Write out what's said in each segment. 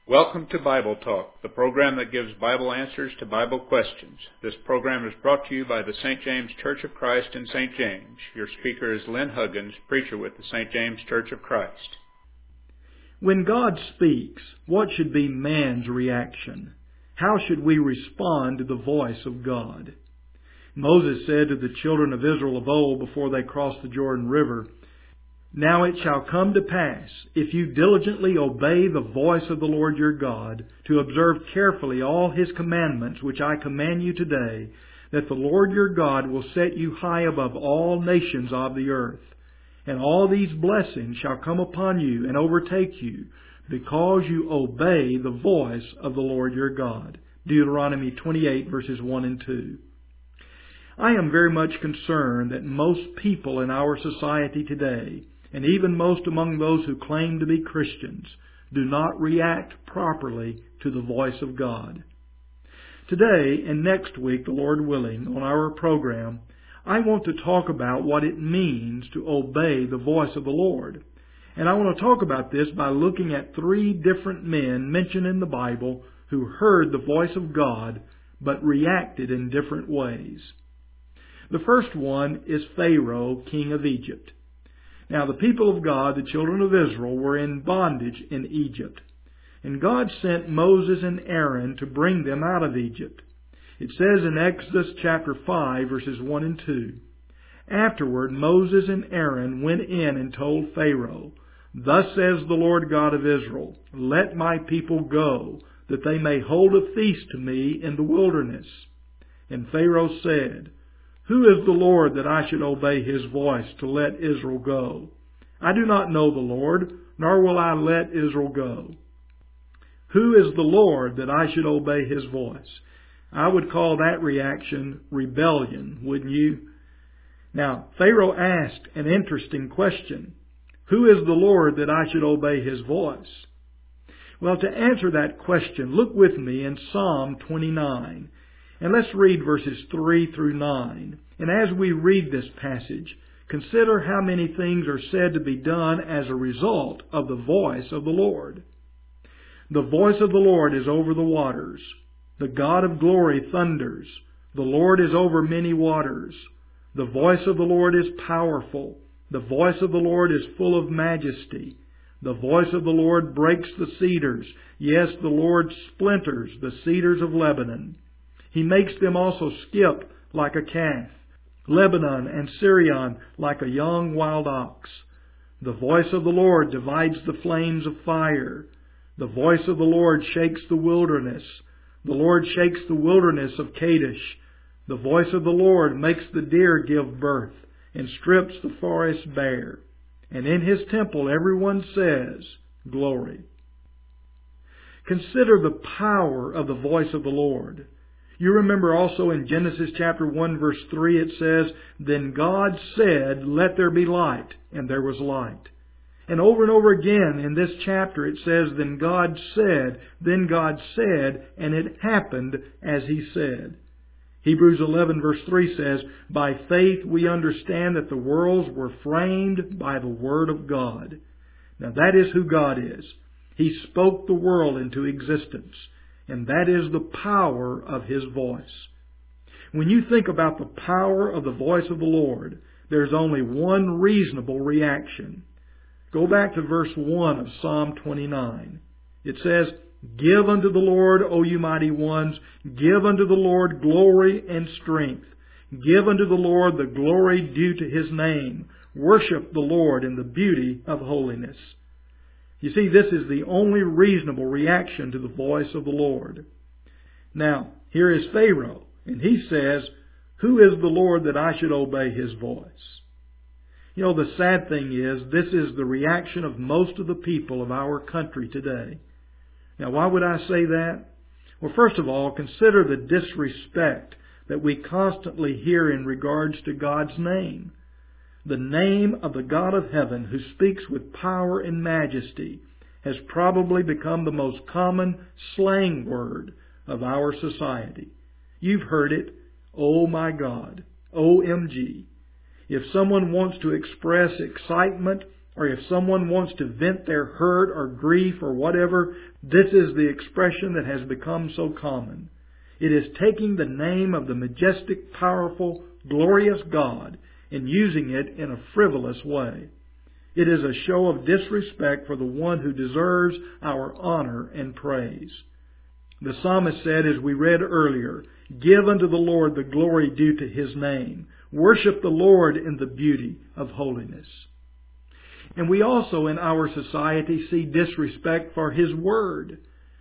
Welcome to Bible Talk, the program that gives Bible answers to Bible questions. This program is brought to you by the St. James Church of Christ in St. James. Your speaker is Lynn Huggins, preacher with the St. James Church of Christ. When God speaks, what should be man's reaction? How should we respond to the voice of God? Moses said to the children of Israel of old before they crossed the Jordan River, "Now it shall come to pass, if you diligently obey the voice of the Lord your God, to observe carefully all His commandments which I command you today, that the Lord your God will set you high above all nations of the earth. And all these blessings shall come upon you and overtake you, because you obey the voice of the Lord your God." Deuteronomy 28 verses 1 and 2. I am very much concerned that most people in our society today, and even most among those who claim to be Christians, do not react properly to the voice of God. Today and next week, the Lord willing, on our program, I want to talk about what it means to obey the voice of the Lord. And I want to talk about this by looking at three different men mentioned in the Bible who heard the voice of God but reacted in different ways. The first one is Pharaoh, king of Egypt. Now, the people of God, the children of Israel, were in bondage in Egypt. And God sent Moses and Aaron to bring them out of Egypt. It says in Exodus chapter 5, verses 1 and 2, "Afterward Moses and Aaron went in and told Pharaoh, 'Thus says the Lord God of Israel, let my people go, that they may hold a feast to me in the wilderness.' And Pharaoh said, 'Who is the Lord that I should obey His voice to let Israel go? I do not know the Lord, nor will I let Israel go. Who is the Lord that I should obey His voice?'" I would call that reaction rebellion, wouldn't you? Now, Pharaoh asked an interesting question. Who is the Lord that I should obey His voice? Well, to answer that question, look with me in Psalm 29. And let's read verses 3 through 9. And as we read this passage, consider how many things are said to be done as a result of the voice of the Lord. "The voice of the Lord is over the waters. The God of glory thunders. The Lord is over many waters. The voice of the Lord is powerful. The voice of the Lord is full of majesty. The voice of the Lord breaks the cedars. Yes, the Lord splinters the cedars of Lebanon. He makes them also skip like a calf, Lebanon and Syrian like a young wild ox. The voice of the Lord divides the flames of fire. The voice of the Lord shakes the wilderness. The Lord shakes the wilderness of Kadesh. The voice of the Lord makes the deer give birth and strips the forest bare. And in His temple everyone says, Glory." Consider the power of the voice of the Lord. You remember also in Genesis chapter 1 verse 3 it says, "Then God said, let there be light, and there was light." And over again in this chapter it says, then God said, and it happened as He said. Hebrews 11 verse 3 says, "By faith we understand that the worlds were framed by the Word of God." Now that is who God is. He spoke the world into existence. And that is the power of His voice. When you think about the power of the voice of the Lord, there's only one reasonable reaction. Go back to verse 1 of Psalm 29. It says, "Give unto the Lord, O you mighty ones, give unto the Lord glory and strength. Give unto the Lord the glory due to His name. Worship the Lord in the beauty of holiness." You see, this is the only reasonable reaction to the voice of the Lord. Now, here is Pharaoh, and he says, "Who is the Lord that I should obey His voice?" You know, the sad thing is, this is the reaction of most of the people of our country today. Now, why would I say that? Well, first of all, consider the disrespect that we constantly hear in regards to God's name. The name of the God of heaven, who speaks with power and majesty, has probably become the most common slang word of our society. You've heard it, "Oh my God," OMG. If someone wants to express excitement or if someone wants to vent their hurt or grief or whatever, this is the expression that has become so common. It is taking the name of the majestic, powerful, glorious God and using it in a frivolous way. It is a show of disrespect for the one who deserves our honor and praise. The psalmist said, as we read earlier, "Give unto the Lord the glory due to His name. Worship the Lord in the beauty of holiness." And we also in our society see disrespect for His Word.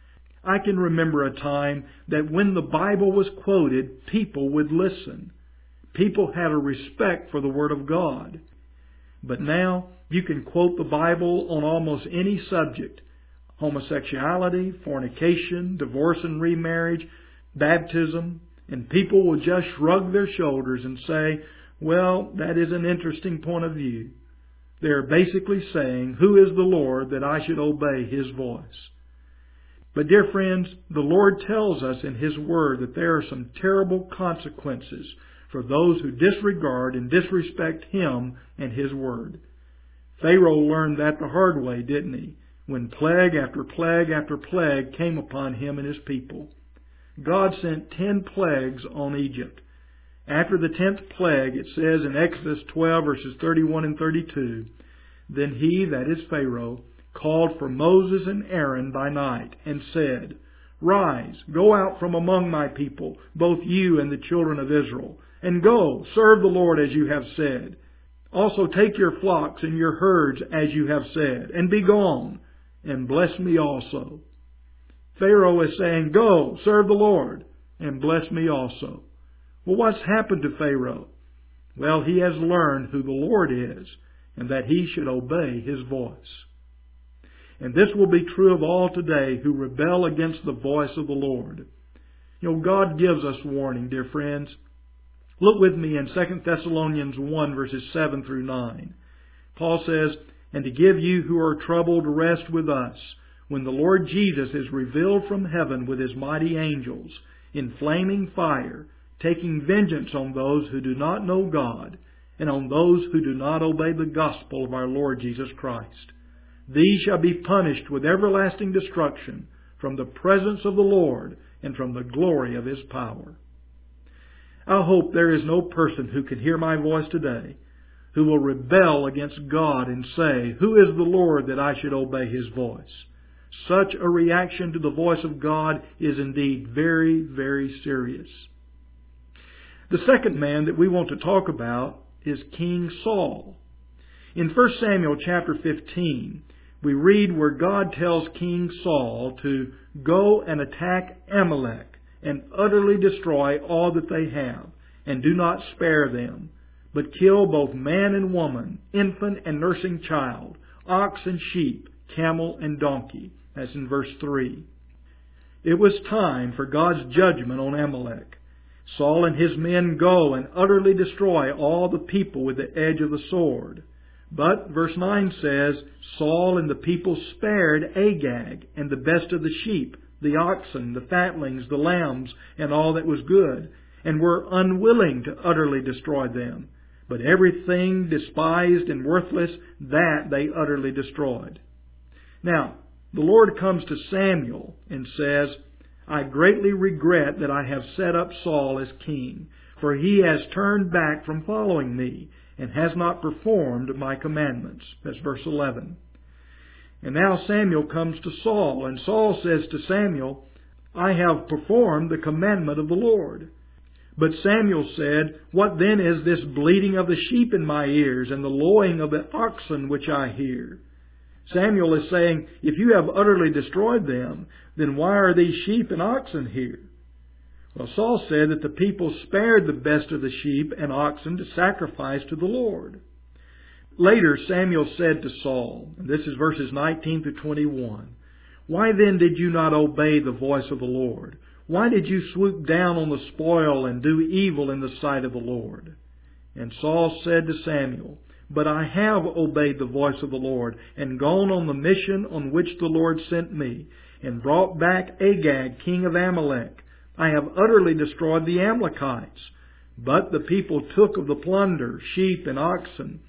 I can remember a time that when the Bible was quoted, people would listen. People had a respect for the Word of God. But now you can quote the Bible on almost any subject: homosexuality, fornication, divorce and remarriage, baptism, and people will just shrug their shoulders and say, "Well, that is an interesting point of view." They are basically saying, "Who is the Lord that I should obey His voice?" But dear friends, the Lord tells us in His Word that there are some terrible consequences for those who disregard and disrespect Him and His Word. Pharaoh learned that the hard way, didn't he? When plague after plague after plague came upon him and his people. God sent 10 plagues on Egypt. After the 10th plague, it says in Exodus 12 verses 31 and 32, "Then he," that is Pharaoh, "called for Moses and Aaron by night and said, 'Rise, go out from among my people, both you and the children of Israel, and go, serve the Lord as you have said. Also take your flocks and your herds as you have said, and be gone, and bless me also.'" Pharaoh is saying, "Go, serve the Lord, and bless me also." Well, what's happened to Pharaoh? Well, he has learned who the Lord is, and that he should obey His voice. And this will be true of all today who rebel against the voice of the Lord. God gives us warning, dear friends. Look with me in 2 Thessalonians 1 verses 7 through 9. Paul says, "And to give you who are troubled rest with us, when the Lord Jesus is revealed from heaven with His mighty angels, in flaming fire, taking vengeance on those who do not know God, and on those who do not obey the gospel of our Lord Jesus Christ. These shall be punished with everlasting destruction from the presence of the Lord and from the glory of His power." I hope there is no person who can hear my voice today who will rebel against God and say, "Who is the Lord that I should obey His voice?" Such a reaction to the voice of God is indeed very, very serious. The second man that we want to talk about is King Saul. In 1 Samuel chapter 15, we read where God tells King Saul to go and attack Amalek and utterly destroy all that they have, and do not spare them, but kill both man and woman, infant and nursing child, ox and sheep, camel and donkey. That's in verse 3. It was time for God's judgment on Amalek. Saul and his men go and utterly destroy all the people with the edge of the sword. But, verse 9 says, Saul and the people spared Agag and the best of the sheep, the oxen, the fatlings, the lambs, and all that was good, and were unwilling to utterly destroy them. But everything despised and worthless, that they utterly destroyed. Now, the Lord comes to Samuel and says, "I greatly regret that I have set up Saul as king, for he has turned back from following me, and has not performed my commandments." That's verse 11. And now Samuel comes to Saul, and Saul says to Samuel, "I have performed the commandment of the Lord." But Samuel said, "What then is this bleating of the sheep in my ears, and the lowing of the oxen which I hear?" Samuel is saying, if you have utterly destroyed them, then why are these sheep and oxen here? Well, Saul said that the people spared the best of the sheep and oxen to sacrifice to the Lord. Later, Samuel said to Saul, and this is verses 19 to 21, "Why then did you not obey the voice of the Lord? Why did you swoop down on the spoil and do evil in the sight of the Lord?" And Saul said to Samuel, "But I have obeyed the voice of the Lord, and gone on the mission on which the Lord sent me, and brought back Agag, king of Amalek. I have utterly destroyed the Amalekites. But the people took of the plunder, sheep and oxen,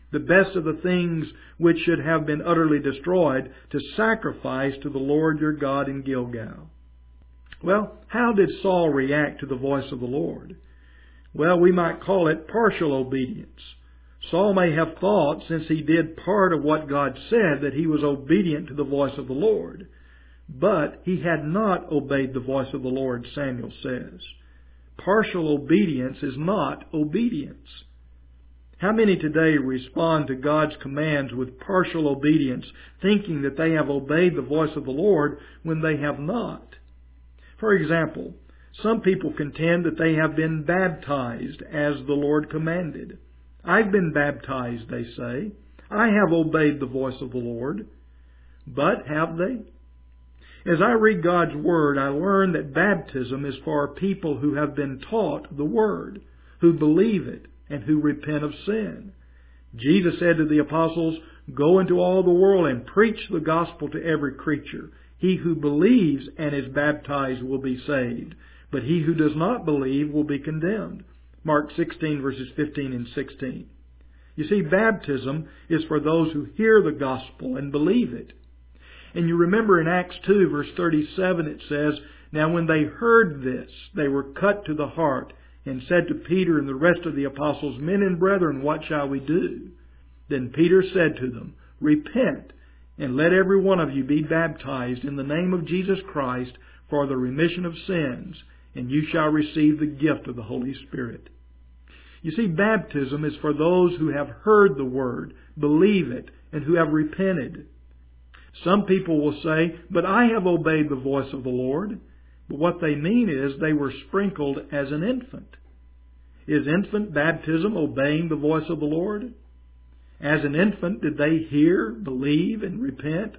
the best of the things which should have been utterly destroyed, to sacrifice to the Lord your God in Gilgal. Well, how did Saul react to the voice of the Lord? Well, we might call it partial obedience. Saul may have thought, since he did part of what God said, that he was obedient to the voice of the Lord. But he had not obeyed the voice of the Lord, Samuel says. Partial obedience is not obedience. How many today respond to God's commands with partial obedience, thinking that they have obeyed the voice of the Lord when they have not? For example, some people contend that they have been baptized as the Lord commanded. I've been baptized, they say. I have obeyed the voice of the Lord. But have they? As I read God's Word, I learn that baptism is for people who have been taught the Word, who believe it, and who repent of sin. Jesus said to the apostles, "Go into all the world and preach the gospel to every creature. He who believes and is baptized will be saved, but he who does not believe will be condemned." Mark 16, verses 15 and 16. You see, baptism is for those who hear the gospel and believe it. And you remember in Acts 2, verse 37, it says, "Now when they heard this, they were cut to the heart, and said to Peter and the rest of the apostles, 'Men and brethren, what shall we do?' Then Peter said to them, 'Repent, and let every one of you be baptized in the name of Jesus Christ for the remission of sins, and you shall receive the gift of the Holy Spirit.'" You see, baptism is for those who have heard the Word, believe it, and who have repented. Some people will say, "But I have obeyed the voice of the Lord." But what they mean is they were sprinkled as an infant. Is infant baptism obeying the voice of the Lord? As an infant, did they hear, believe, and repent?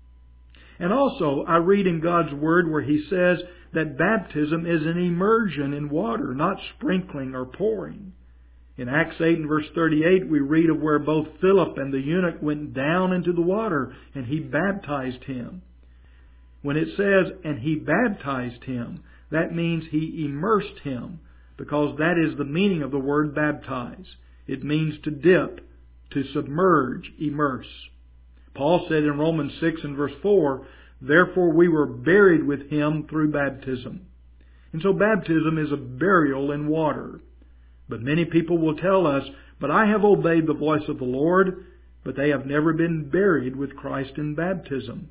And also, I read in God's Word where He says that baptism is an immersion in water, not sprinkling or pouring. In Acts 8 and verse 38, we read of where both Philip and the eunuch went down into the water, and He baptized him. When it says, "and He baptized him," that means He immersed him, because that is the meaning of the word baptize. It means to dip, to submerge, immerse. Paul said in Romans 6 and verse 4, "Therefore we were buried with Him through baptism." And so baptism is a burial in water. But many people will tell us, "But I have obeyed the voice of the Lord," but they have never been buried with Christ in baptism.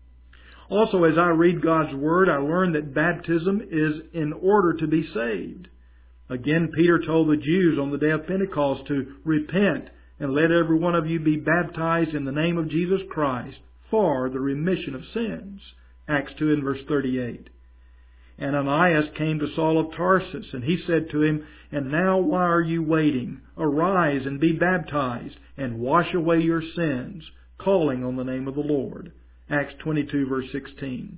Also, as I read God's Word, I learn that baptism is in order to be saved. Again, Peter told the Jews on the day of Pentecost to repent and let every one of you be baptized in the name of Jesus Christ for the remission of sins. Acts 2 and verse 38. Ananias came to Saul of Tarsus, and he said to him, "And now why are you waiting? Arise and be baptized, and wash away your sins, calling on the name of the Lord." Acts 22, verse 16.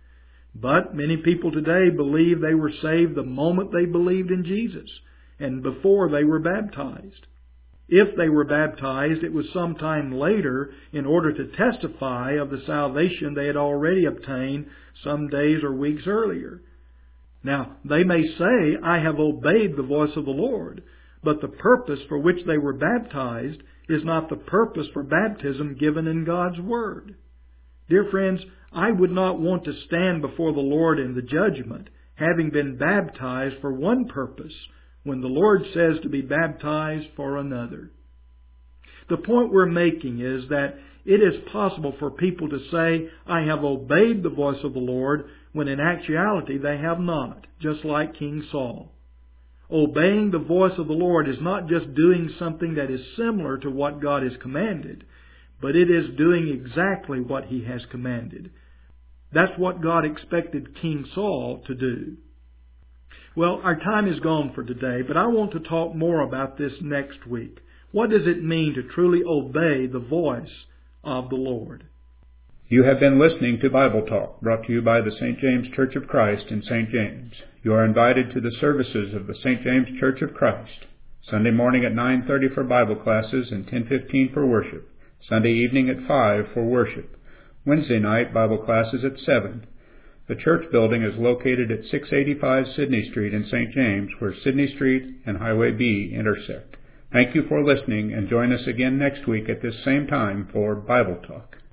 But many people today believe they were saved the moment they believed in Jesus and before they were baptized. If they were baptized, it was sometime later in order to testify of the salvation they had already obtained some days or weeks earlier. Now, they may say, "I have obeyed the voice of the Lord," but the purpose for which they were baptized is not the purpose for baptism given in God's Word. Dear friends, I would not want to stand before the Lord in the judgment, having been baptized for one purpose, when the Lord says to be baptized for another. The point we're making is that it is possible for people to say, "I have obeyed the voice of the Lord," when in actuality they have not, just like King Saul. Obeying the voice of the Lord is not just doing something that is similar to what God has commanded, but it is doing exactly what He has commanded. That's what God expected King Saul to do. Well, our time is gone for today, but I want to talk more about this next week. What does it mean to truly obey the voice of the Lord? You have been listening to Bible Talk, brought to you by the St. James Church of Christ in St. James. You are invited to the services of the St. James Church of Christ. Sunday morning at 9:30 for Bible classes and 10:15 for worship. Sunday evening at 5 for worship. Wednesday night, Bible classes at 7. The church building is located at 685 Sydney Street in St. James, where Sydney Street and Highway B intersect. Thank you for listening, and join us again next week at this same time for Bible Talk.